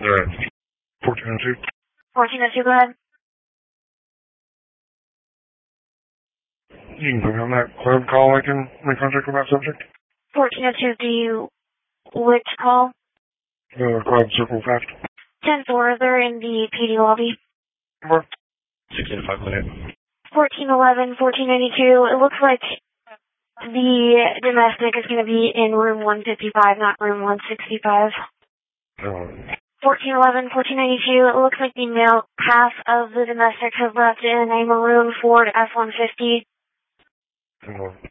1402. 1402, go ahead. You can put me on that club call. I can make contact with that subject. 1402, which call? Club Circle Fast. 10-4, they're in the PD lobby. What? 16 to 5 minutes. 1411, 1492, it looks like the domestic is going to be in room 155, not room 165. 1411, 1492, it looks like the male half of the domestic has left in a maroon Ford F-150.